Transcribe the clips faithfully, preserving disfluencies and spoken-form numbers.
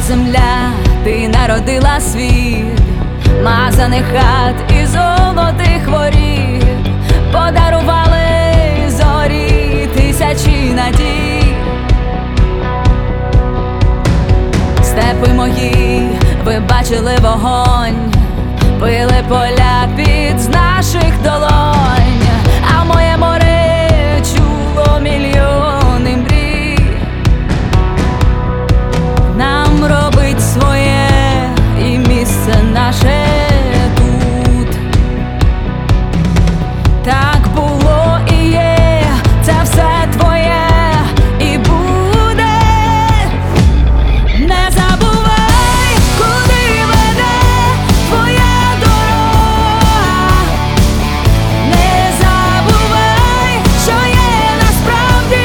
земля, ти народила світ, мазаних хат і золотих воріт, подарували зорі тисячі надій. Степи мої, ви бачили вогонь, пили поля під з наших долонь, а моє море чуло мільйони мрій. Нам робить своє і місце наше тут. Так було і є, це все твоє і буде. Не забувай, куди веде твоя дорога. Не забувай, що є насправді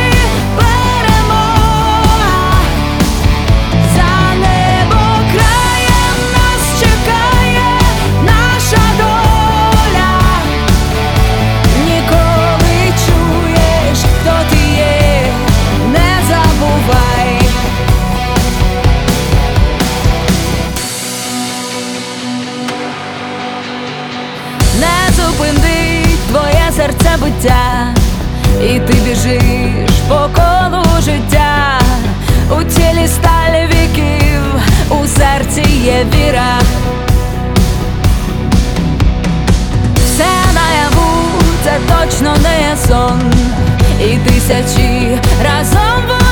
перемога. За небо краєм нас чекає наша доля. Ніколи чуєш, хто ти є, не забувай. Не зупинить твоє серцебиття, і ти біжиш по колу життя. У тілі сталь віків, у серці є віра. Все наяву, це точно не сон, і тисячі разом.